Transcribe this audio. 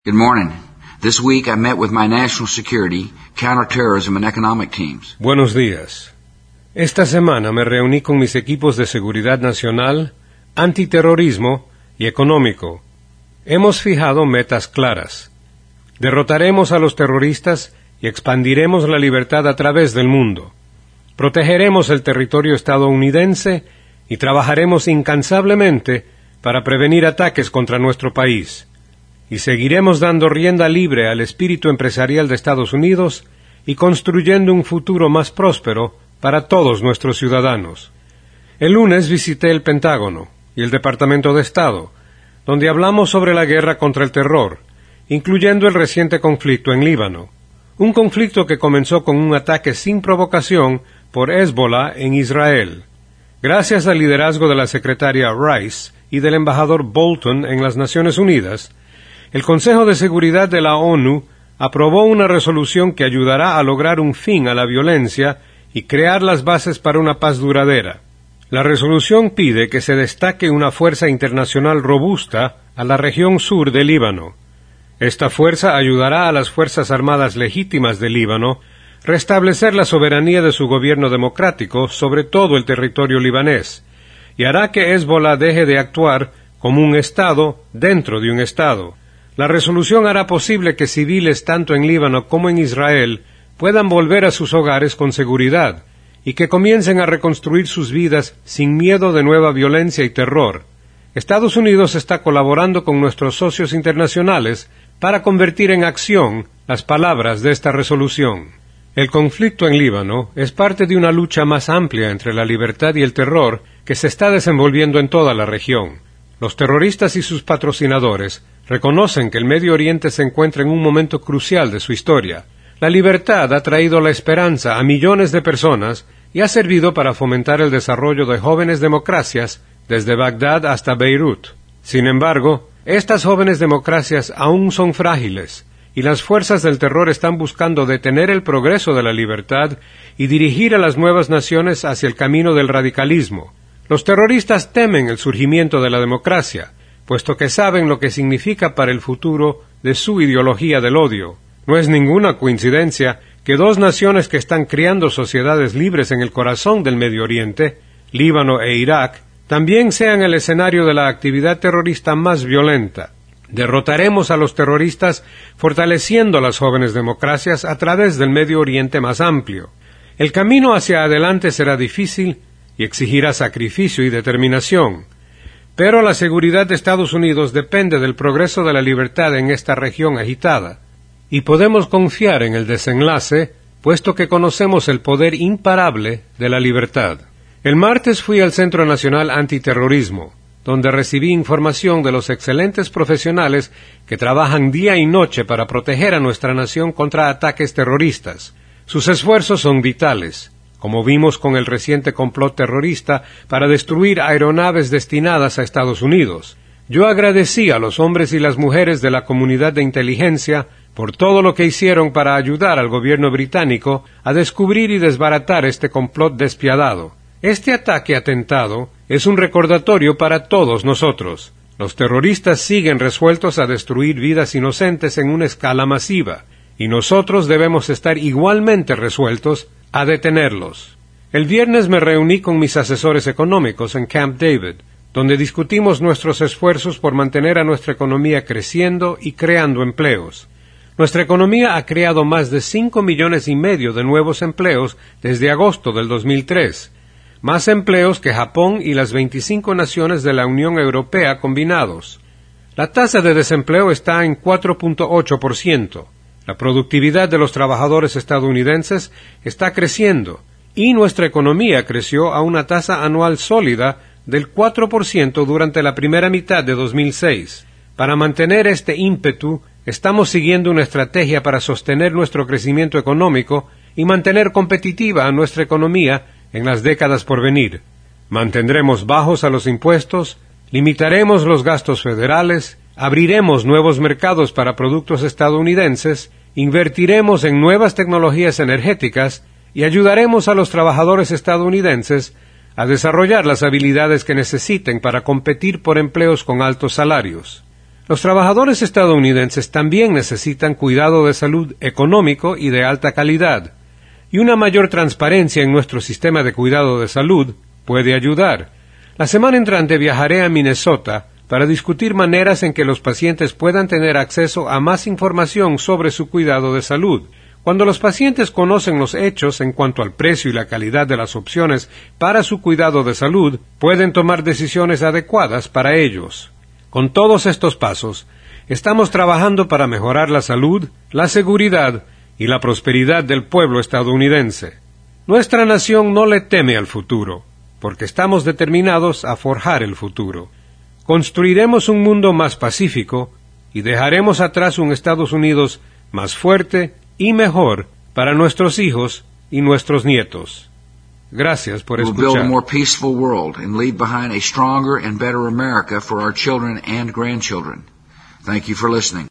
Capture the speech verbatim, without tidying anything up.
Good morning. This week I met with my national security, counterterrorism and economic teams. Buenos días. Esta semana me reuní con mis equipos de seguridad nacional, antiterrorismo y económico. Hemos fijado metas claras. Derrotaremos a los terroristas y expandiremos la libertad a través del mundo. Protegeremos el territorio estadounidense y trabajaremos incansablemente para prevenir ataques contra nuestro país. Y seguiremos dando rienda libre al espíritu empresarial de Estados Unidos y construyendo un futuro más próspero para todos nuestros ciudadanos. El lunes visité el Pentágono y el Departamento de Estado, donde hablamos sobre la guerra contra el terror, incluyendo el reciente conflicto en Líbano, un conflicto que comenzó con un ataque sin provocación por Hezbollah en Israel. Gracias al liderazgo de la secretaria Rice y del embajador Bolton en las Naciones Unidas, el Consejo de Seguridad de la ONU aprobó una resolución que ayudará a lograr un fin a la violencia y crear las bases para una paz duradera. La resolución pide que se destaque una fuerza internacional robusta a la región sur del Líbano. Esta fuerza ayudará a las Fuerzas Armadas legítimas del Líbano restablecer la soberanía de su gobierno democrático sobre todo el territorio libanés y hará que Hezbollah deje de actuar como un Estado dentro de un Estado. La resolución hará posible que civiles tanto en Líbano como en Israel puedan volver a sus hogares con seguridad y que comiencen a reconstruir sus vidas sin miedo de nueva violencia y terror. Estados Unidos está colaborando con nuestros socios internacionales para convertir en acción las palabras de esta resolución. El conflicto en Líbano es parte de una lucha más amplia entre la libertad y el terror que se está desenvolviendo en toda la región. Los terroristas y sus patrocinadores reconocen que el Medio Oriente se encuentra en un momento crucial de su historia. La libertad ha traído la esperanza a millones de personas y ha servido para fomentar el desarrollo de jóvenes democracias desde Bagdad hasta Beirut. Sin embargo, estas jóvenes democracias aún son frágiles y las fuerzas del terror están buscando detener el progreso de la libertad y dirigir a las nuevas naciones hacia el camino del radicalismo. Los terroristas temen el surgimiento de la democracia, puesto que saben lo que significa para el futuro de su ideología del odio. No es ninguna coincidencia que dos naciones que están creando sociedades libres en el corazón del Medio Oriente, Líbano e Irak, también sean el escenario de la actividad terrorista más violenta. Derrotaremos a los terroristas fortaleciendo a las jóvenes democracias a través del Medio Oriente más amplio. El camino hacia adelante será difícil y exigirá sacrificio y determinación. Pero la seguridad de Estados Unidos depende del progreso de la libertad en esta región agitada, y podemos confiar en el desenlace, puesto que conocemos el poder imparable de la libertad. El martes fui al Centro Nacional Antiterrorismo, donde recibí información de los excelentes profesionales que trabajan día y noche para proteger a nuestra nación contra ataques terroristas. Sus esfuerzos son vitales, como vimos con el reciente complot terrorista para destruir aeronaves destinadas a Estados Unidos. Yo agradecí a los hombres y las mujeres de la comunidad de inteligencia por todo lo que hicieron para ayudar al gobierno británico a descubrir y desbaratar este complot despiadado. Este ataque atentado es un recordatorio para todos nosotros. Los terroristas siguen resueltos a destruir vidas inocentes en una escala masiva, y nosotros debemos estar igualmente resueltos a detenerlos. El viernes me reuní con mis asesores económicos en Camp David, donde discutimos nuestros esfuerzos por mantener a nuestra economía creciendo y creando empleos. Nuestra economía ha creado más de cinco millones y medio de nuevos empleos desde agosto del dos mil tres, más empleos que Japón y las veinticinco naciones de la Unión Europea combinados. La tasa de desempleo está en cuatro punto ocho por ciento. La productividad de los trabajadores estadounidenses está creciendo y nuestra economía creció a una tasa anual sólida del cuatro por ciento durante la primera mitad de dos mil seis. Para mantener este ímpetu, estamos siguiendo una estrategia para sostener nuestro crecimiento económico y mantener competitiva a nuestra economía en las décadas por venir. Mantendremos bajos a los impuestos, limitaremos los gastos federales, abriremos nuevos mercados para productos estadounidenses, invertiremos en nuevas tecnologías energéticas y ayudaremos a los trabajadores estadounidenses a desarrollar las habilidades que necesiten para competir por empleos con altos salarios. Los trabajadores estadounidenses también necesitan cuidado de salud económico y de alta calidad, y una mayor transparencia en nuestro sistema de cuidado de salud puede ayudar. La semana entrante viajaré a Minnesota para discutir maneras en que los pacientes puedan tener acceso a más información sobre su cuidado de salud. Cuando los pacientes conocen los hechos en cuanto al precio y la calidad de las opciones para su cuidado de salud, pueden tomar decisiones adecuadas para ellos. Con todos estos pasos, estamos trabajando para mejorar la salud, la seguridad y la prosperidad del pueblo estadounidense. Nuestra nación no le teme al futuro, porque estamos determinados a forjar el futuro. Construiremos un mundo más pacífico y dejaremos atrás un Estados Unidos más fuerte y mejor para nuestros hijos y nuestros nietos. Gracias por escuchar. We'll build a more peaceful world and leave behind a stronger and better America for our children and grandchildren. Thank you for listening.